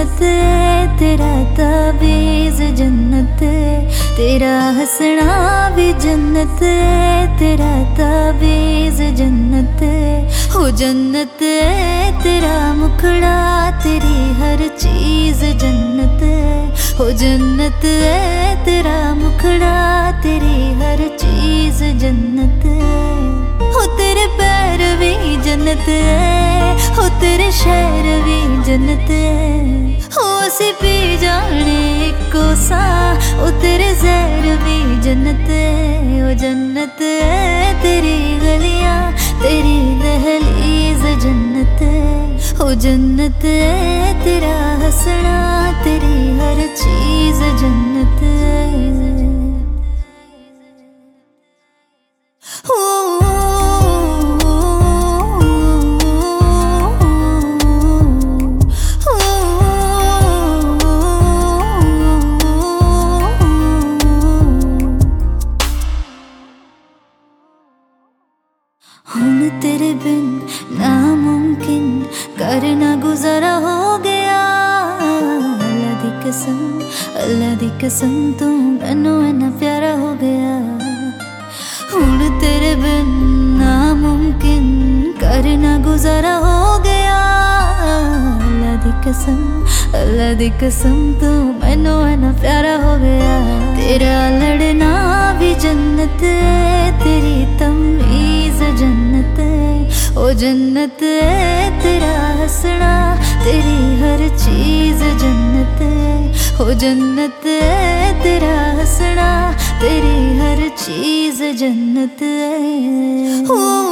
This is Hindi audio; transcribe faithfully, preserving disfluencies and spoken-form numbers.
जन्नत है, तेरा ताबीज़ जन्नत है, तेरा हंसना भी जन्नत है, तेरा ताबीज़ जन्नत है। हो जन्नत है तेरा मुखड़ा, तेरी हर चीज़ जन्नत है। हो जन्नत है तेरा मुखड़ा, तेरी हर चीज़ जन्नत है। हो तेरे पैर भी जन्नत है, हो तेरे शहर भी जन्नत है। हो असी पी जाने इको सा, ओ तेरे जहर भी जन्नत है। ओ जन्नत है तेरी गलियां, तेरी दहलीज जन्नत है। हो जन्नत है तेरा हंसना, तेरी हर चीज़ जन्नत है। हो हुण तेरे बिन नामुमकिन करना गुजारा हो गया। अल्लाह दी कसम, अल्लाह दी कसम तू मैनू इन्ना प्यारा हो गया। हुण तेरे बिन नामुमकिन करना गुजारा हो गया। अल्लाह दी कसम, अल्लाह दी कसम तू मैनू इन्ना प्यारा हो गया। तेरा लड़ना भी जन्नत है, तेरी तमीज़ जन्नत है। ओ जन्नत है तेरा हंसना, तेरी हर चीज़ जन्नत है। हो जन्नत है तेरा हंसना, तेरी हर चीज़ जन्नत है। हो